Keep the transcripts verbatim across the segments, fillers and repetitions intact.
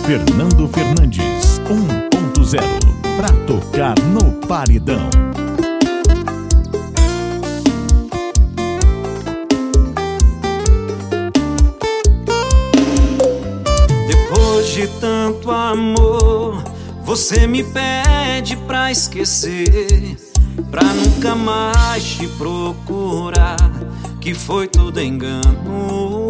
Fernando Fernandes um ponto zero, pra tocar no paredão. Depois de tanto amor, você me pede pra esquecer, pra nunca mais te procurar, que foi tudo engano.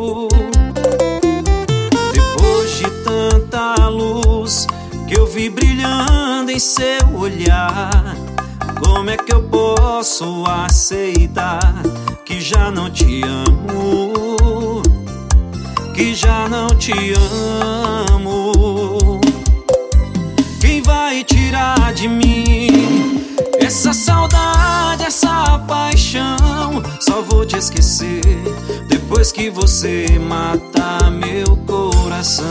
Depois de tanta luz que eu vi brilhando em seu olhar, como é que eu posso aceitar que já não te amo, que já não te amo? Quem vai tirar de mim essa saudade, essa paixão? Só vou te esquecer depois que você matar meu coração.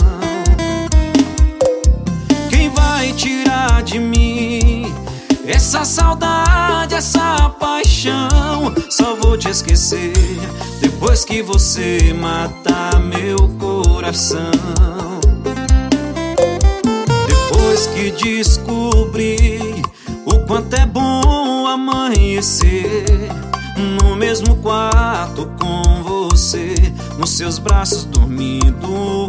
Quem vai tirar de mim essa saudade, essa paixão? Só vou te esquecer depois que você matar meu coração. Depois que descobri o quanto é bom amanhecer no mesmo quarto com você, nos seus braços dormindo,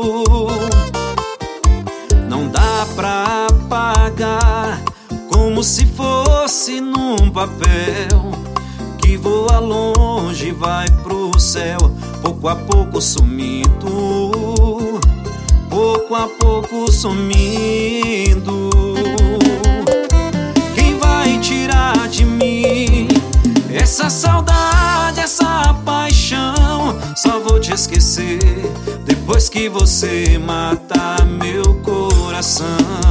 não dá pra apagar, como se fosse num papel que voa longe e vai pro céu, pouco a pouco sumindo, pouco a pouco sumindo. Quem vai tirar de mim essa saudade, essa paixão? Só vou te esquecer depois que você matar meu coração.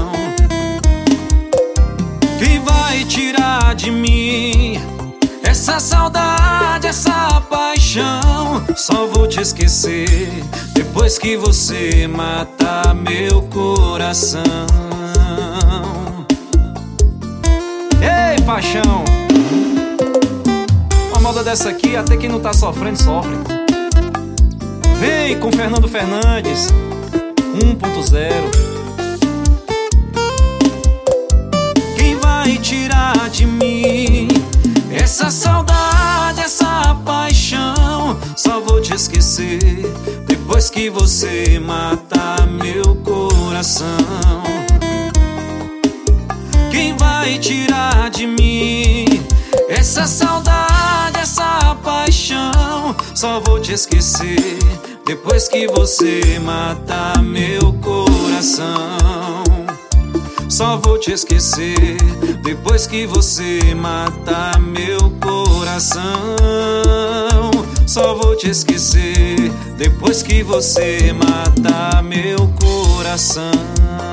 Quem vai tirar de mim essa saudade, essa paixão? Só vou te esquecer depois que você matar meu coração. Ei, paixão! Uma moda dessa aqui, até quem não tá sofrendo, sofre. Vem com Fernando Fernandes um ponto zero. Quem vai tirar de mim essa saudade, essa paixão? Só vou te esquecer depois que você matar meu coração. Quem vai tirar de mim essa saudade, essa paixão? Só vou te esquecer depois que você matar meu coração. Só vou te esquecer depois que você matar meu coração. Só vou te esquecer depois que você matar meu coração.